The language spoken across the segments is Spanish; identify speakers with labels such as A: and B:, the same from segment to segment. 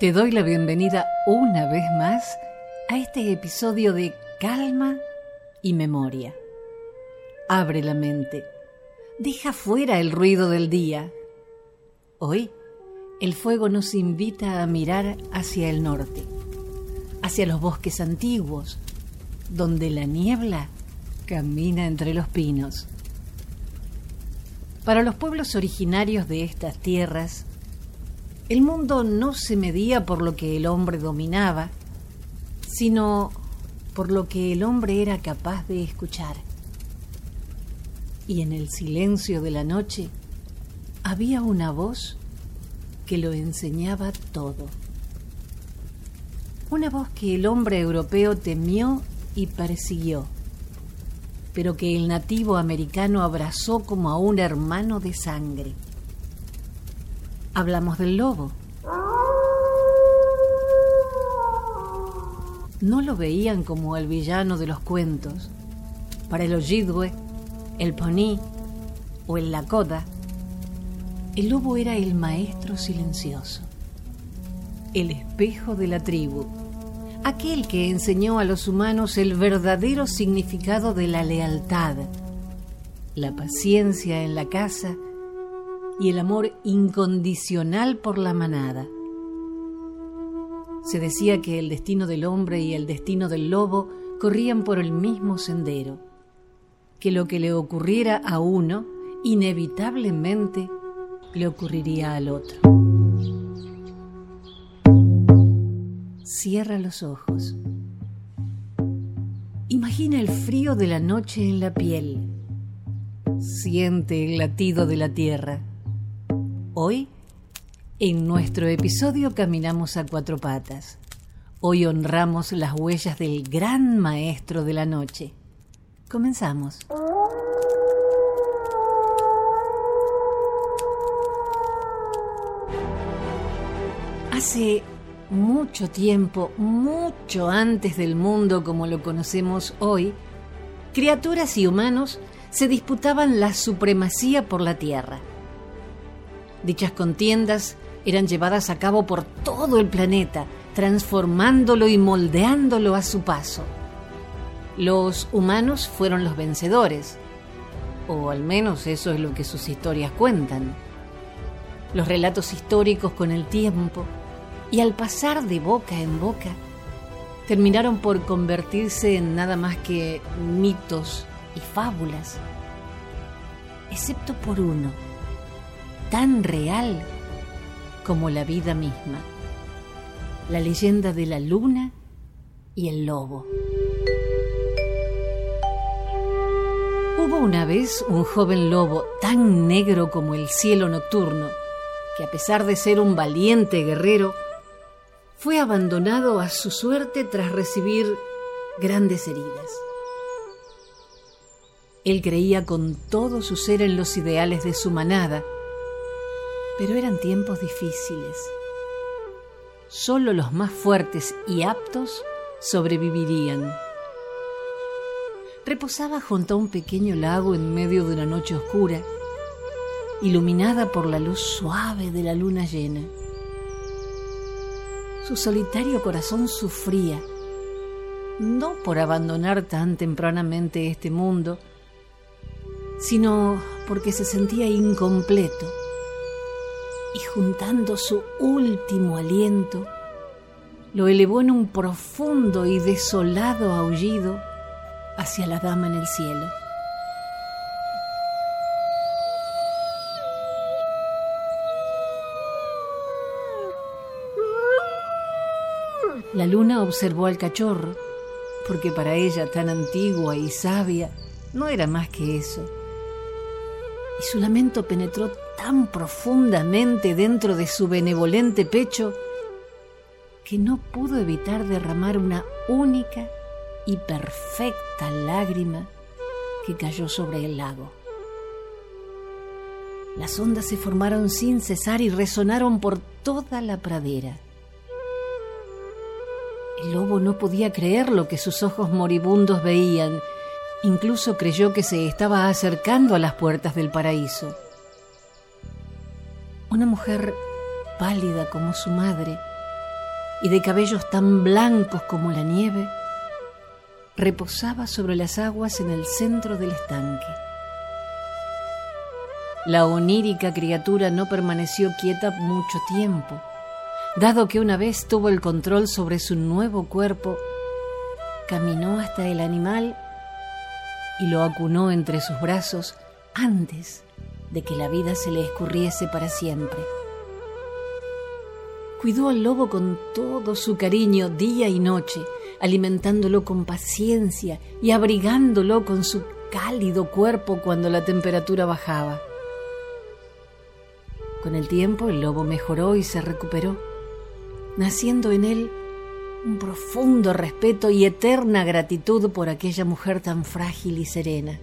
A: Te doy la bienvenida una vez más a este episodio de Calma y Memoria. Abre la mente, deja fuera el ruido del día. Hoy, el fuego nos invita a mirar hacia el norte, hacia los bosques antiguos, donde la niebla camina entre los pinos. Para los pueblos originarios de estas tierras, el mundo no se medía por lo que el hombre dominaba, sino por lo que el hombre era capaz de escuchar. Y en el silencio de la noche había una voz que lo enseñaba todo. Una voz que el hombre europeo temió y persiguió, pero que el nativo americano abrazó como a un hermano de sangre. Hablamos del lobo. No lo veían como el villano de los cuentos. Para el Ojibwe, el Pawnee o el Lakota, el lobo era el maestro silencioso, el espejo de la tribu, aquel que enseñó a los humanos el verdadero significado de la lealtad, la paciencia en la caza y el amor incondicional por la manada. Se decía que el destino del hombre y el destino del lobo corrían por el mismo sendero, que lo que le ocurriera a uno, inevitablemente le ocurriría al otro. Cierra los ojos. Imagina el frío de la noche en la piel. Siente el latido de la tierra. Hoy, en nuestro episodio Caminamos a Cuatro Patas. Hoy honramos las huellas del gran maestro de la noche. Comenzamos. Hace mucho tiempo, mucho antes del mundo como lo conocemos hoy, criaturas y humanos se disputaban la supremacía por la tierra. Dichas contiendas eran llevadas a cabo por todo el planeta, transformándolo y moldeándolo a su paso. Los humanos fueron los vencedores, o al menos eso es lo que sus historias cuentan. Los relatos históricos con el tiempo y al pasar de boca en boca, terminaron por convertirse en nada más que mitos y fábulas, excepto por uno, tan real como la vida misma, la leyenda de la luna y el lobo. Hubo una vez un joven lobo tan negro como el cielo nocturno, que a pesar de ser un valiente guerrero, fue abandonado a su suerte tras recibir grandes heridas. Él creía con todo su ser en los ideales de su manada, pero eran tiempos difíciles. Solo los más fuertes y aptos sobrevivirían. Reposaba junto a un pequeño lago en medio de una noche oscura, iluminada por la luz suave de la luna llena. Su solitario corazón sufría, no por abandonar tan tempranamente este mundo, sino porque se sentía incompleto, y juntando su último aliento, lo elevó en un profundo y desolado aullido hacia la dama en el cielo. La luna observó al cachorro, porque para ella, tan antigua y sabia, no era más que eso. Y su lamento penetró tan profundamente dentro de su benevolente pecho que no pudo evitar derramar una única y perfecta lágrima que cayó sobre el lago. Las ondas se formaron sin cesar y resonaron por toda la pradera. El lobo no podía creer lo que sus ojos moribundos veían. Incluso creyó que se estaba acercando a las puertas del paraíso. Una mujer pálida como su madre y de cabellos tan blancos como la nieve, reposaba sobre las aguas en el centro del estanque. La onírica criatura no permaneció quieta mucho tiempo, dado que una vez tuvo el control sobre su nuevo cuerpo, caminó hasta el animal y lo acunó entre sus brazos antes de que la vida se le escurriese para siempre. Cuidó al lobo con todo su cariño día y noche, alimentándolo con paciencia y abrigándolo con su cálido cuerpo cuando la temperatura bajaba. Con el tiempo el lobo mejoró y se recuperó, naciendo en él un profundo respeto y eterna gratitud por aquella mujer tan frágil y serena.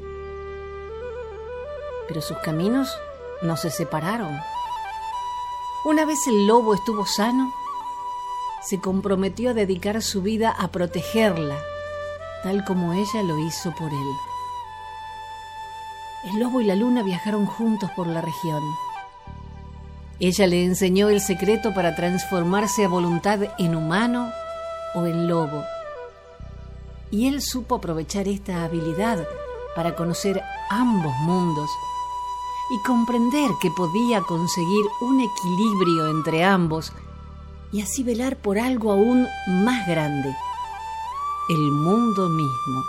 A: Pero sus caminos no se separaron. Una vez el lobo estuvo sano, se comprometió a dedicar su vida a protegerla, tal como ella lo hizo por él. El lobo y la luna viajaron juntos por la región. Ella le enseñó el secreto para transformarse a voluntad en humano o en lobo. Y él supo aprovechar esta habilidad para conocer ambos mundos y comprender que podía conseguir un equilibrio entre ambos y así velar por algo aún más grande, el mundo mismo.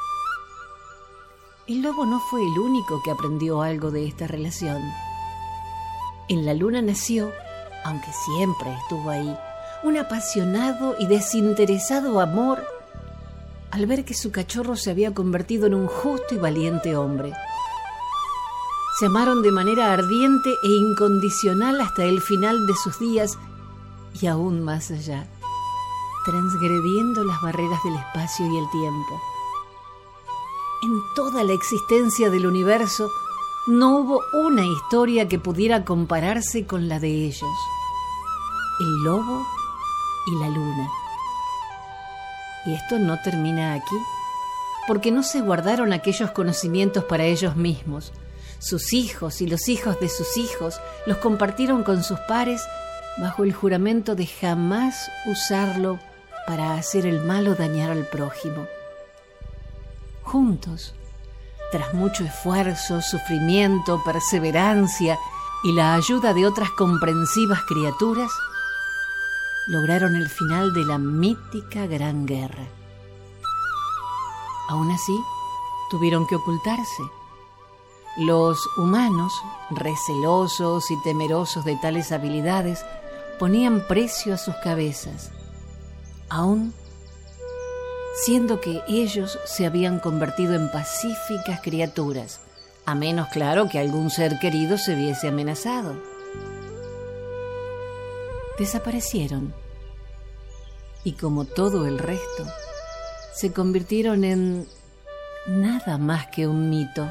A: El lobo no fue el único que aprendió algo de esta relación. En la luna nació, aunque siempre estuvo ahí, un apasionado y desinteresado amor al ver que su cachorro se había convertido en un justo y valiente hombre. Se amaron de manera ardiente e incondicional hasta el final de sus días y aún más allá, transgrediendo las barreras del espacio y el tiempo. En toda la existencia del universo no hubo una historia que pudiera compararse con la de ellos, el lobo y la luna. Y esto no termina aquí, porque no se guardaron aquellos conocimientos para ellos mismos. Sus hijos y los hijos de sus hijos los compartieron con sus pares bajo el juramento de jamás usarlo para hacer el mal o dañar al prójimo. Juntos, tras mucho esfuerzo, sufrimiento, perseverancia y la ayuda de otras comprensivas criaturas, lograron el final de la mítica Gran Guerra. Aún así, tuvieron que ocultarse. Los humanos, recelosos y temerosos de tales habilidades, ponían precio a sus cabezas, aún siendo que ellos se habían convertido en pacíficas criaturas, a menos, claro, que algún ser querido se viese amenazado. Desaparecieron y, como todo el resto, se convirtieron en nada más que un mito.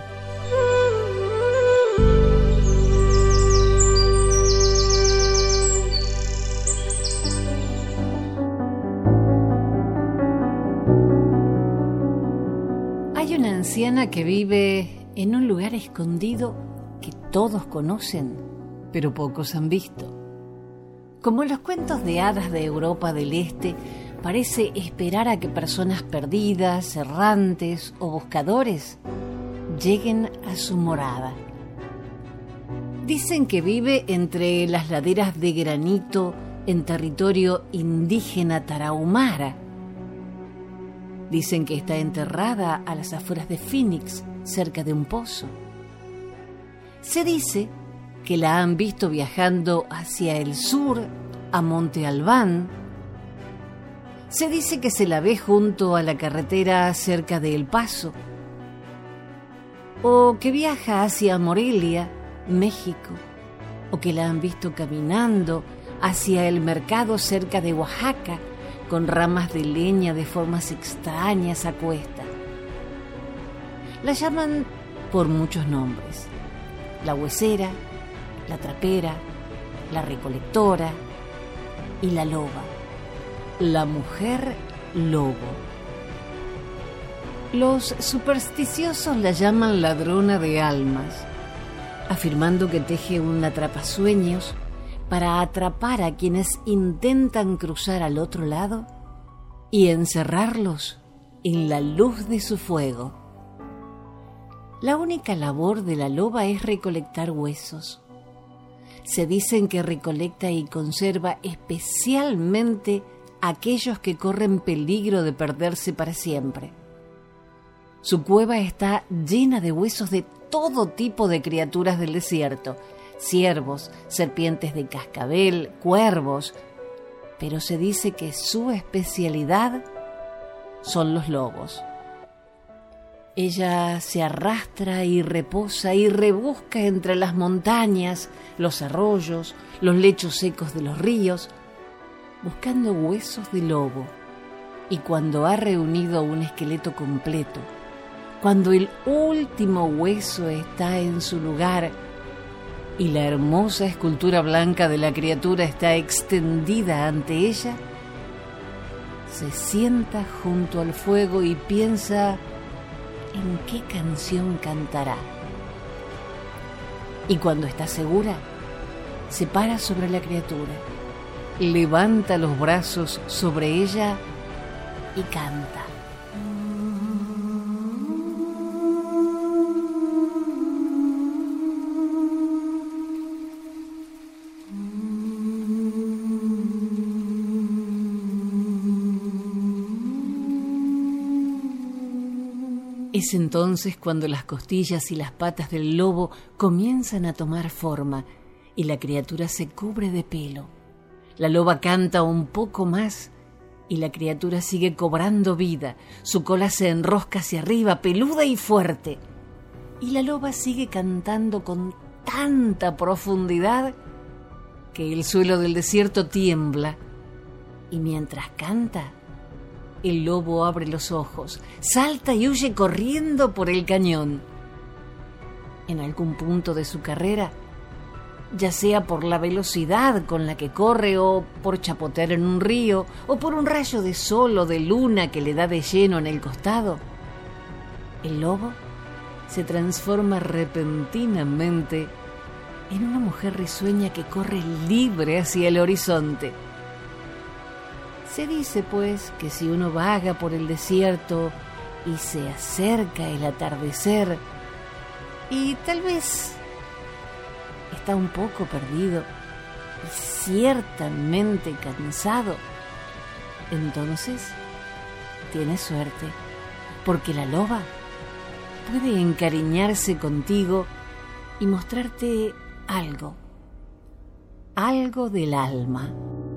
A: Hay una anciana que vive en un lugar escondido que todos conocen, pero pocos han visto. Como en los cuentos de hadas de Europa del Este, parece esperar a que personas perdidas, errantes o buscadores lleguen a su morada. Dicen que vive entre las laderas de granito en territorio indígena tarahumara. Dicen que está enterrada a las afueras de Phoenix, cerca de un pozo. Se dice que la han visto viajando hacia el sur, a Monte Albán. Se dice que se la ve junto a la carretera cerca de El Paso, o que viaja hacia Morelia, México, o que la han visto caminando hacia el mercado cerca de Oaxaca, con ramas de leña de formas extrañas a cuesta. La llaman por muchos nombres: la huesera, la trapera, la recolectora y la loba, la mujer lobo. Los supersticiosos la llaman ladrona de almas, afirmando que teje un atrapasueños para atrapar a quienes intentan cruzar al otro lado y encerrarlos en la luz de su fuego. La única labor de la loba es recolectar huesos. Se dicen que recolecta y conserva especialmente aquellos que corren peligro de perderse para siempre. Su cueva está llena de huesos de todo tipo de criaturas del desierto: ciervos, serpientes de cascabel, cuervos, pero se dice que su especialidad son los lobos. Ella se arrastra y reposa y rebusca entre las montañas, los arroyos, los lechos secos de los ríos, buscando huesos de lobo. Y cuando ha reunido un esqueleto completo, cuando el último hueso está en su lugar y la hermosa escultura blanca de la criatura está extendida ante ella, se sienta junto al fuego y piensa en qué canción cantará. Y cuando está segura, se para sobre la criatura, levanta los brazos sobre ella y canta. Es entonces cuando las costillas y las patas del lobo comienzan a tomar forma y la criatura se cubre de pelo. La loba canta un poco más y la criatura sigue cobrando vida. Su cola se enrosca hacia arriba, peluda y fuerte. Y la loba sigue cantando con tanta profundidad que el suelo del desierto tiembla. Y mientras canta, el lobo abre los ojos, salta y huye corriendo por el cañón. En algún punto de su carrera, ya sea por la velocidad con la que corre o por chapotear en un río o por un rayo de sol o de luna que le da de lleno en el costado, el lobo se transforma repentinamente en una mujer risueña que corre libre hacia el horizonte. Se dice, pues, que si uno vaga por el desierto y se acerca el atardecer y tal vez está un poco perdido y ciertamente cansado, entonces tienes suerte, porque la loba puede encariñarse contigo y mostrarte algo del alma.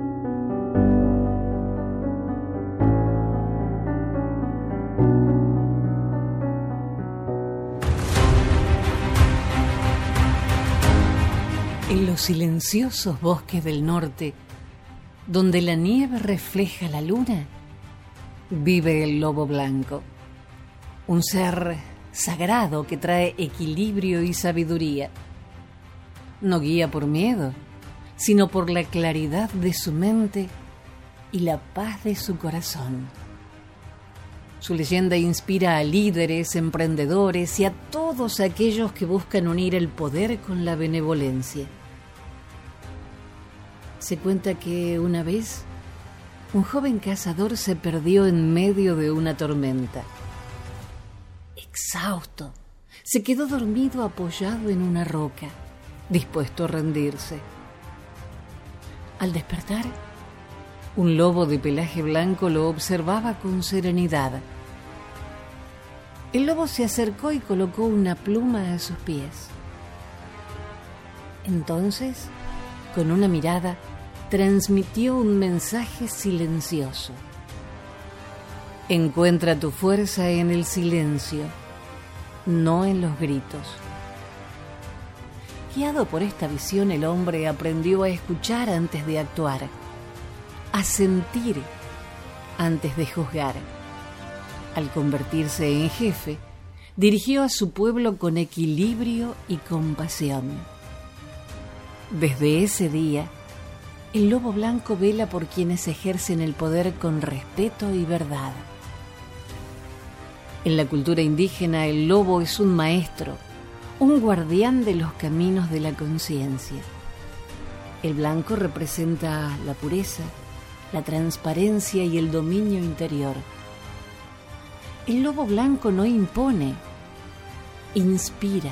A: En los silenciosos bosques del norte, donde la nieve refleja la luna, vive el lobo blanco, un ser sagrado que trae equilibrio y sabiduría. No guía por miedo, sino por la claridad de su mente y la paz de su corazón. Su leyenda inspira a líderes, emprendedores y a todos aquellos que buscan unir el poder con la benevolencia. Se cuenta que una vez un joven cazador se perdió en medio de una tormenta. Exhausto, se quedó dormido apoyado en una roca, dispuesto a rendirse. Al despertar, un lobo de pelaje blanco lo observaba con serenidad. El lobo se acercó y colocó una pluma a sus pies. Entonces, con una mirada, transmitió un mensaje silencioso. Encuentra tu fuerza en el silencio, no en los gritos. Guiado por esta visión, el hombre aprendió a escuchar antes de actuar, a sentir antes de juzgar. Al convertirse en jefe, dirigió a su pueblo con equilibrio y compasión. Desde ese día, el lobo blanco vela por quienes ejercen el poder con respeto y verdad. En la cultura indígena, el lobo es un maestro, un guardián de los caminos de la conciencia. El blanco representa la pureza, la transparencia y el dominio interior. El lobo blanco no impone, inspira.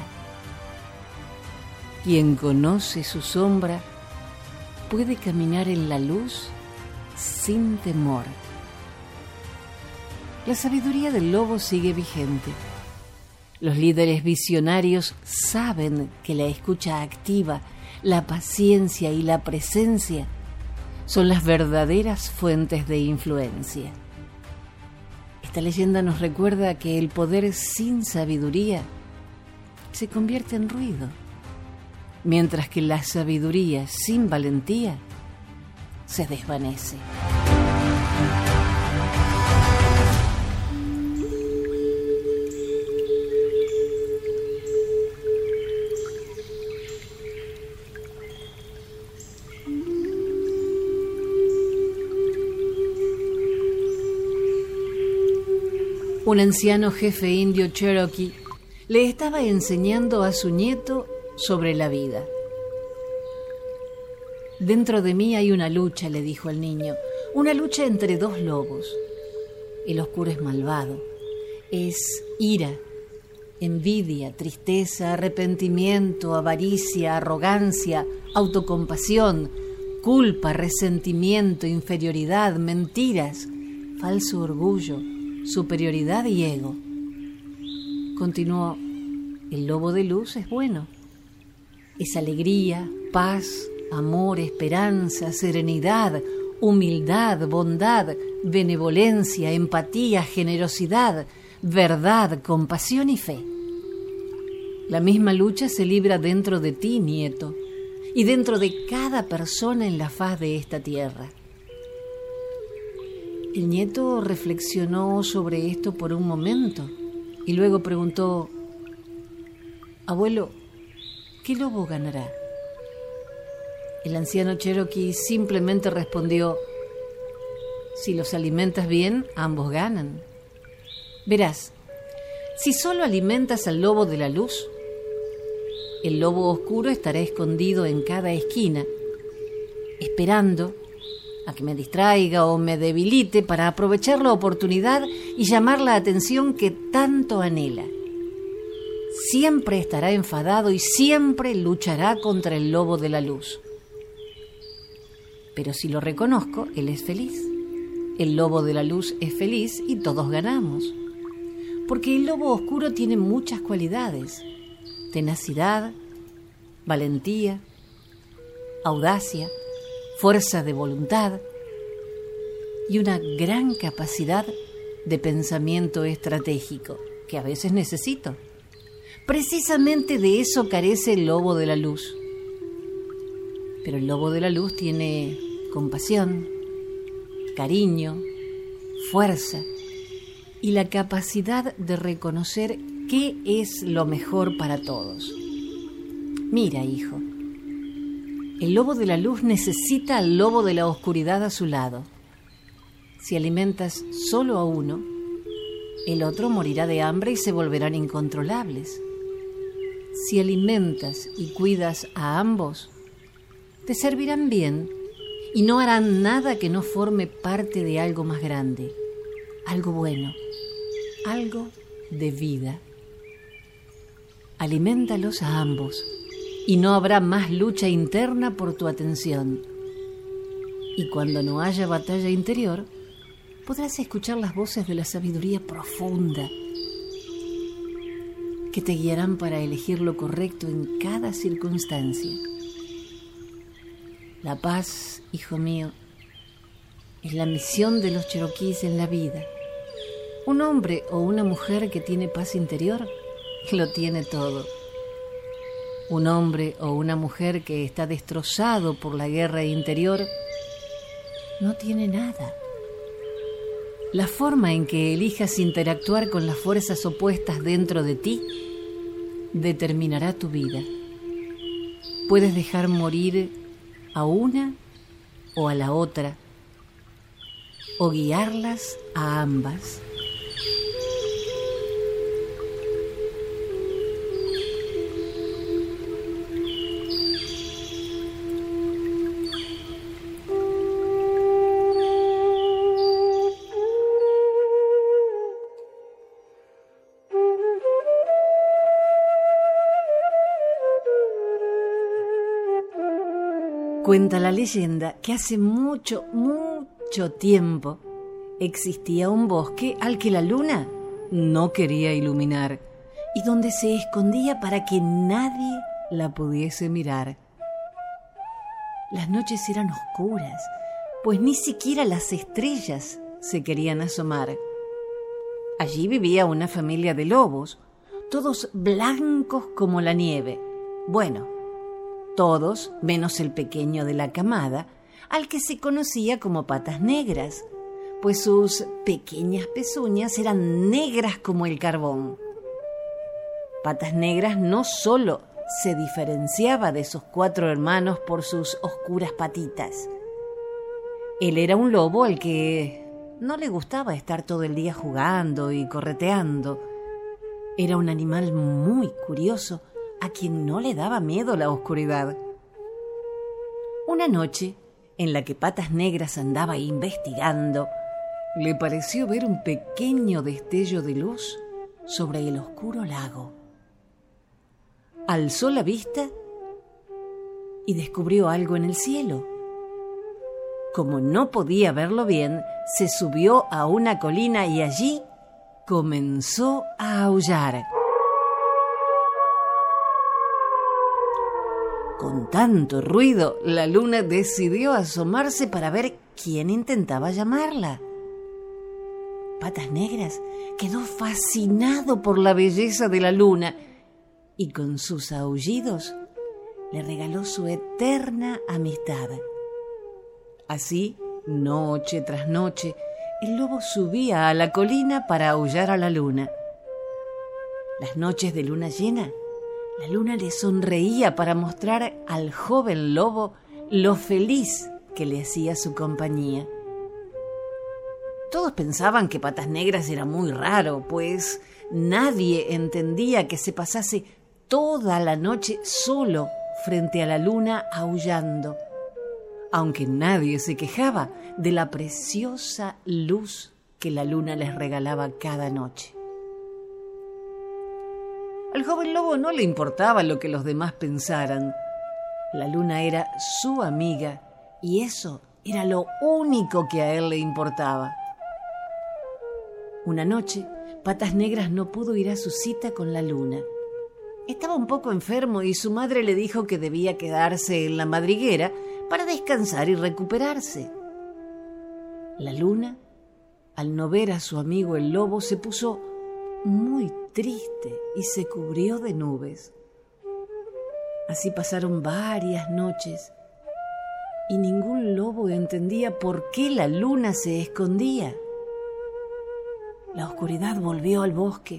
A: Quien conoce su sombra puede caminar en la luz sin temor. La sabiduría del lobo sigue vigente. Los líderes visionarios saben que la escucha activa, la paciencia y la presencia son las verdaderas fuentes de influencia. Esta leyenda nos recuerda que el poder sin sabiduría se convierte en ruido, mientras que la sabiduría sin valentía se desvanece. Un anciano jefe indio cherokee le estaba enseñando a su nieto sobre la vida. Dentro de mí hay una lucha, le dijo al niño, una lucha entre dos lobos. El oscuro es malvado, es ira, envidia, tristeza, arrepentimiento, avaricia, arrogancia, autocompasión, culpa, resentimiento, inferioridad, mentiras, falso orgullo, superioridad y ego. Continuó, el lobo de luz es bueno. Es alegría, paz, amor, esperanza, serenidad, humildad, bondad, benevolencia, empatía, generosidad, verdad, compasión y fe. La misma lucha se libra dentro de ti, nieto, y dentro de cada persona en la faz de esta tierra. El nieto reflexionó sobre esto por un momento y luego preguntó, abuelo, ¿qué lobo ganará? El anciano cherokee simplemente respondió, si los alimentas bien, ambos ganan. Verás, si solo alimentas al lobo de la luz, el lobo oscuro estará escondido en cada esquina, esperando a que me distraiga o me debilite para aprovechar la oportunidad y llamar la atención que tanto anhela. Siempre estará enfadado y siempre luchará contra el lobo de la luz. Pero si lo reconozco, él es feliz. El lobo de la luz es feliz y todos ganamos. Porque el lobo oscuro tiene muchas cualidades: tenacidad, valentía, audacia, fuerza de voluntad y una gran capacidad de pensamiento estratégico que a veces necesito. Precisamente de eso carece el lobo de la luz. Pero el lobo de la luz tiene compasión, cariño, fuerza y la capacidad de reconocer qué es lo mejor para todos. Mira, hijo, el lobo de la luz necesita al lobo de la oscuridad a su lado. Si alimentas solo a uno, el otro morirá de hambre y se volverán incontrolables. Si alimentas y cuidas a ambos, te servirán bien y no harán nada que no forme parte de algo más grande, algo bueno, algo de vida. Alimentalos a ambos y no habrá más lucha interna por tu atención. Y cuando no haya batalla interior, podrás escuchar las voces de la sabiduría profunda que te guiarán para elegir lo correcto en cada circunstancia. La paz, hijo mío, es la misión de los cherokees en la vida. Un hombre o una mujer que tiene paz interior lo tiene todo. Un hombre o una mujer que está destrozado por la guerra interior no tiene nada. La forma en que elijas interactuar con las fuerzas opuestas dentro de ti determinará tu vida. Puedes dejar morir a una o a la otra, o guiarlas a ambas. Cuenta la leyenda que hace mucho, mucho tiempo existía un bosque al que la luna no quería iluminar y donde se escondía para que nadie la pudiese mirar. Las noches eran oscuras, pues ni siquiera las estrellas se querían asomar. Allí vivía una familia de lobos, todos blancos como la nieve. Bueno, todos menos el pequeño de la camada, al que se conocía como Patas Negras, pues sus pequeñas pezuñas eran negras como el carbón. Patas Negras no solo se diferenciaba de sus 4 hermanos por sus oscuras patitas. Él era un lobo al que no le gustaba estar todo el día jugando y correteando. Era un animal muy curioso a quien no le daba miedo la oscuridad. Una noche, en la que Patas Negras andaba investigando, le pareció ver un pequeño destello de luz sobre el oscuro lago. Alzó la vista y descubrió algo en el cielo. Como no podía verlo bien, se subió a una colina y allí comenzó a aullar. Con tanto ruido, la luna decidió asomarse para ver quién intentaba llamarla. Patas Negras quedó fascinado por la belleza de la luna y con sus aullidos le regaló su eterna amistad. Así, noche tras noche, el lobo subía a la colina para aullar a la luna. Las noches de luna llena, la luna le sonreía para mostrar al joven lobo lo feliz que le hacía su compañía. Todos pensaban que Patas Negras era muy raro, pues nadie entendía que se pasase toda la noche solo frente a la luna aullando, aunque nadie se quejaba de la preciosa luz que la luna les regalaba cada noche. Al joven lobo no le importaba lo que los demás pensaran. La luna era su amiga y eso era lo único que a él le importaba. Una noche, Patas Negras no pudo ir a su cita con la luna. Estaba un poco enfermo y su madre le dijo que debía quedarse en la madriguera para descansar y recuperarse. La luna, al no ver a su amigo el lobo, se puso muy triste y se cubrió de nubes. Así pasaron varias noches y ningún lobo entendía por qué la luna se escondía. La oscuridad volvió al bosque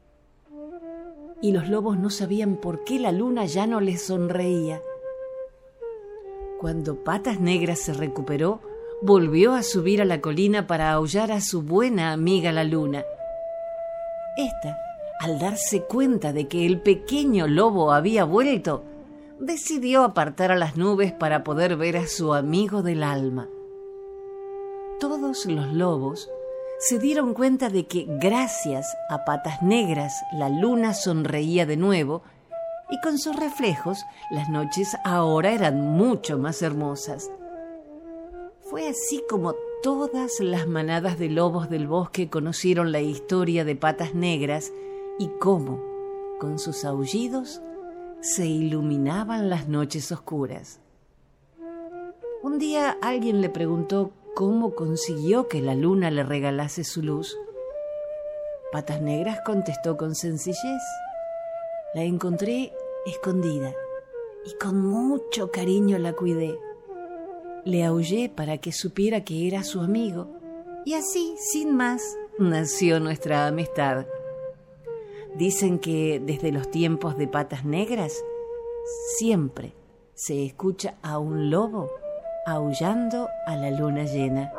A: y los lobos no sabían por qué la luna ya no les sonreía. Cuando Patas Negras se recuperó, volvió a subir a la colina para aullar a su buena amiga la luna. Esta, al darse cuenta de que el pequeño lobo había vuelto, decidió apartar a las nubes para poder ver a su amigo del alma. Todos los lobos se dieron cuenta de que gracias a Patas Negras la luna sonreía de nuevo y con sus reflejos las noches ahora eran mucho más hermosas. Fue así como todas las manadas de lobos del bosque conocieron la historia de Patas Negras y cómo, con sus aullidos, se iluminaban las noches oscuras. Un día alguien le preguntó cómo consiguió que la luna le regalase su luz. Patas Negras contestó con sencillez: la encontré escondida y con mucho cariño la cuidé. Le aullé para que supiera que era su amigo y así, sin más, nació nuestra amistad. Dicen que desde los tiempos de Patas Negras siempre se escucha a un lobo aullando a la luna llena.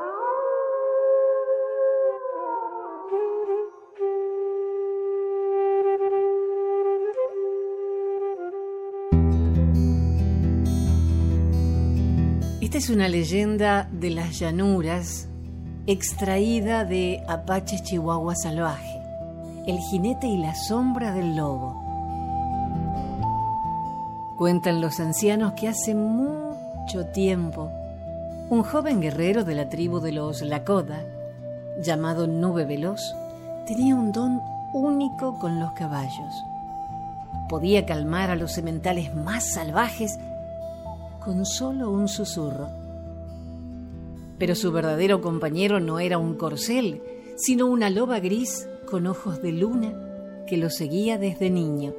A: Esta es una leyenda de las llanuras extraída de Apache Chihuahua Salvaje, El jinete y la sombra del lobo. Cuentan los ancianos que hace mucho mucho tiempo, un joven guerrero de la tribu de los Lakota, llamado Nube Veloz, tenía un don único con los caballos. Podía calmar a los sementales más salvajes con solo un susurro. Pero su verdadero compañero no era un corcel, sino una loba gris con ojos de luna que lo seguía desde niño.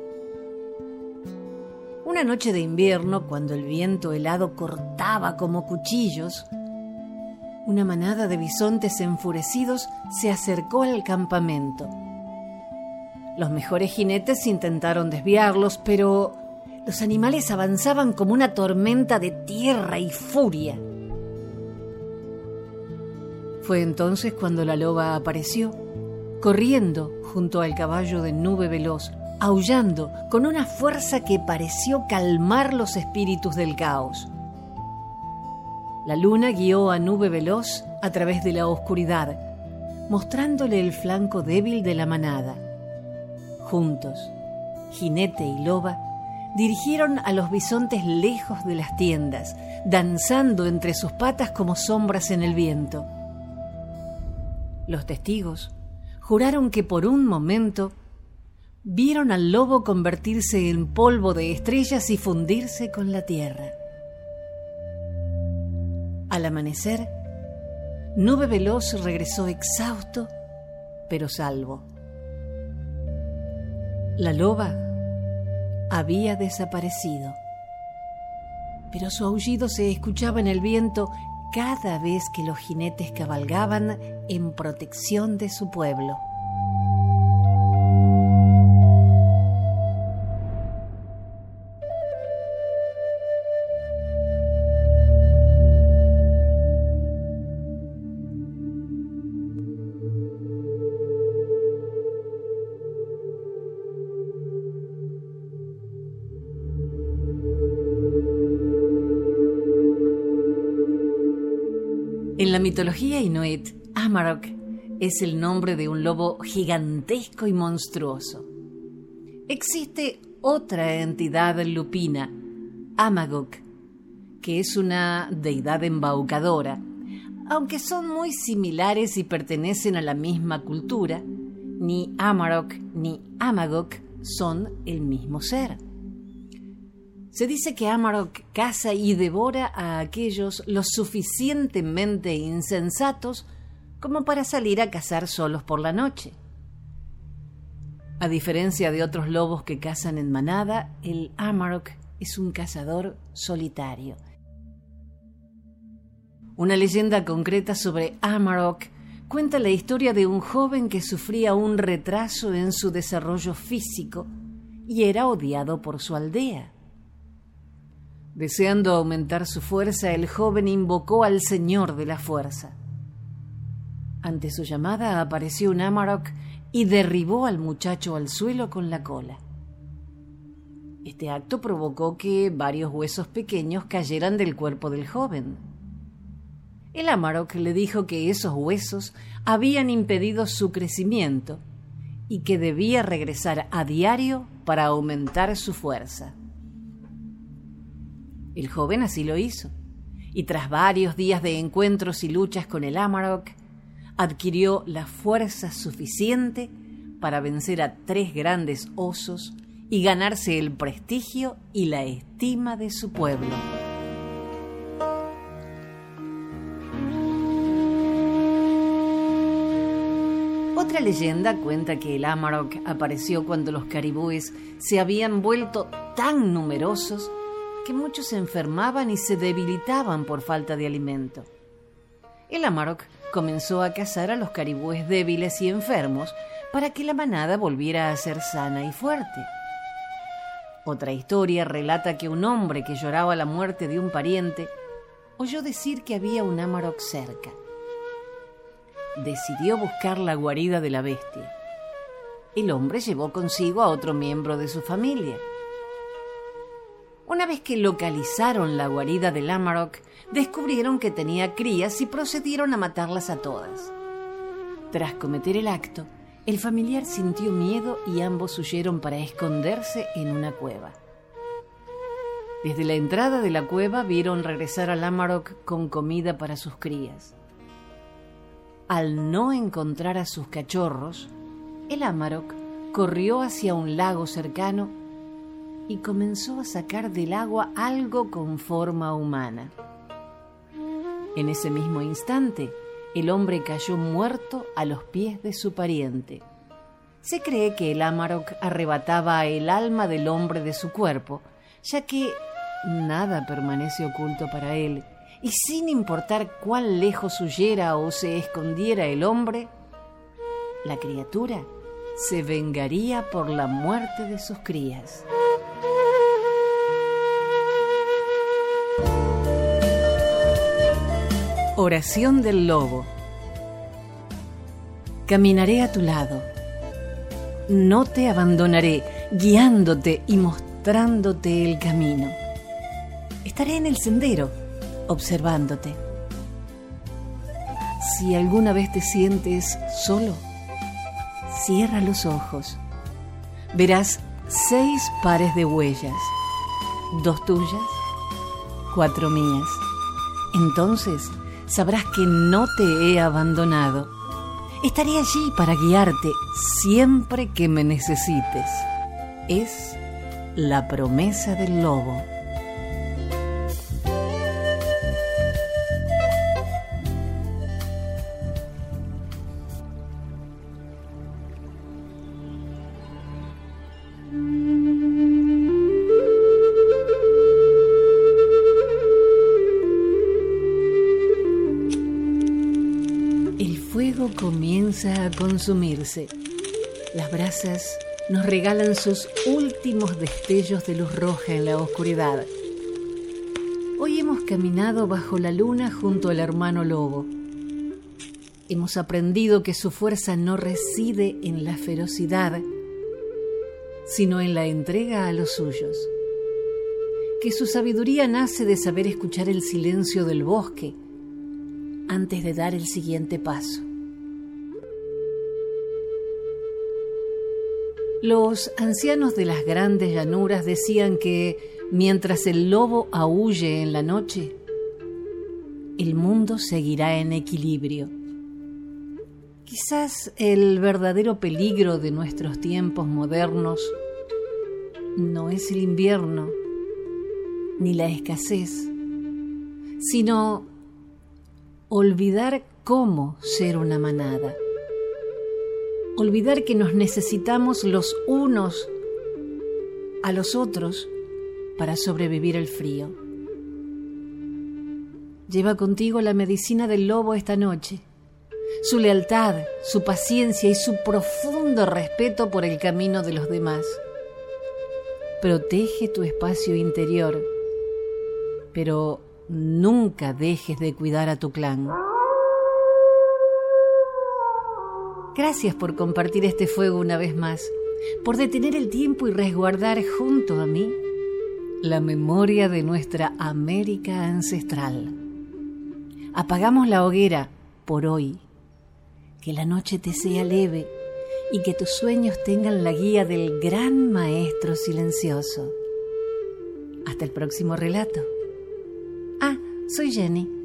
A: Una noche de invierno, cuando el viento helado cortaba como cuchillos, una manada de bisontes enfurecidos se acercó al campamento. Los mejores jinetes intentaron desviarlos, pero los animales avanzaban como una tormenta de tierra y furia. Fue entonces cuando la loba apareció, corriendo junto al caballo de Nube Veloz, aullando con una fuerza que pareció calmar los espíritus del caos. La luna guió a Nube Veloz a través de la oscuridad, mostrándole el flanco débil de la manada. Juntos, jinete y loba dirigieron a los bisontes lejos de las tiendas, danzando entre sus patas como sombras en el viento. Los testigos juraron que por un momento vieron al lobo convertirse en polvo de estrellas y fundirse con la tierra. Al amanecer, Nube Veloz regresó exhausto, pero salvo. La loba había desaparecido, pero su aullido se escuchaba en el viento cada vez que los jinetes cabalgaban en protección de su pueblo. En la mitología inuit, Amarok es el nombre de un lobo gigantesco y monstruoso. Existe otra entidad lupina, Amagok, que es una deidad embaucadora. Aunque son muy similares y pertenecen a la misma cultura, ni Amarok ni Amagok son el mismo ser. Se dice que Amarok caza y devora a aquellos lo suficientemente insensatos como para salir a cazar solos por la noche. A diferencia de otros lobos que cazan en manada, el Amarok es un cazador solitario. Una leyenda concreta sobre Amarok cuenta la historia de un joven que sufría un retraso en su desarrollo físico y era odiado por su aldea. Deseando aumentar su fuerza, el joven invocó al Señor de la Fuerza. Ante su llamada apareció un Amarok y derribó al muchacho al suelo con la cola. Este acto provocó que varios huesos pequeños cayeran del cuerpo del joven. El Amarok le dijo que esos huesos habían impedido su crecimiento y que debía regresar a diario para aumentar su fuerza. El joven así lo hizo, y tras varios días de encuentros y luchas con el Amarok, adquirió la fuerza suficiente para vencer a 3 grandes osos y ganarse el prestigio y la estima de su pueblo. Otra leyenda cuenta que el Amarok apareció cuando los caribúes se habían vuelto tan numerosos que muchos se enfermaban y se debilitaban por falta de alimento. El Amarok comenzó a cazar a los caribúes débiles y enfermos para que la manada volviera a ser sana y fuerte. Otra historia relata que un hombre que lloraba la muerte de un pariente oyó decir que había un Amarok cerca. Decidió buscar la guarida de la bestia. El hombre llevó consigo a otro miembro de su familia. Una vez que localizaron la guarida del Amarok, descubrieron que tenía crías y procedieron a matarlas a todas. Tras cometer el acto, el familiar sintió miedo y ambos huyeron para esconderse en una cueva. Desde la entrada de la cueva vieron regresar al Amarok con comida para sus crías. Al no encontrar a sus cachorros, el Amarok corrió hacia un lago cercano y comenzó a sacar del agua algo con forma humana. En ese mismo instante, el hombre cayó muerto a los pies de su pariente. Se cree que el Amarok arrebataba el alma del hombre de su cuerpo, ya que nada permanece oculto para él, y sin importar cuán lejos huyera o se escondiera el hombre, la criatura se vengaría por la muerte de sus crías. Oración del lobo. Caminaré a tu lado. No te abandonaré, guiándote y mostrándote el camino. Estaré en el sendero, observándote. Si alguna vez te sientes solo, cierra los ojos. Verás 6 pares de huellas, 2 tuyas, 4 mías. Entonces sabrás que no te he abandonado. Estaré allí para guiarte siempre que me necesites. Es la promesa del lobo. Comienza a consumirse. Las brasas nos regalan sus últimos destellos de luz roja en la oscuridad. Hoy hemos caminado bajo la luna junto al hermano lobo. Hemos aprendido que su fuerza no reside en la ferocidad, sino en la entrega a los suyos. Que su sabiduría nace de saber escuchar el silencio del bosque antes de dar el siguiente paso. Los ancianos de las grandes llanuras decían que mientras el lobo aúlle en la noche, el mundo seguirá en equilibrio. Quizás el verdadero peligro de nuestros tiempos modernos no es el invierno ni la escasez, sino olvidar cómo ser una manada. Olvidar que nos necesitamos los unos a los otros para sobrevivir el frío. Lleva contigo la medicina del lobo esta noche, su lealtad, su paciencia y su profundo respeto por el camino de los demás. Protege tu espacio interior, pero nunca dejes de cuidar a tu clan. Gracias por compartir este fuego una vez más, por detener el tiempo y resguardar junto a mí la memoria de nuestra América ancestral. Apagamos la hoguera por hoy. Que la noche te sea leve y que tus sueños tengan la guía del gran maestro silencioso. Hasta el próximo relato. Soy Jenny.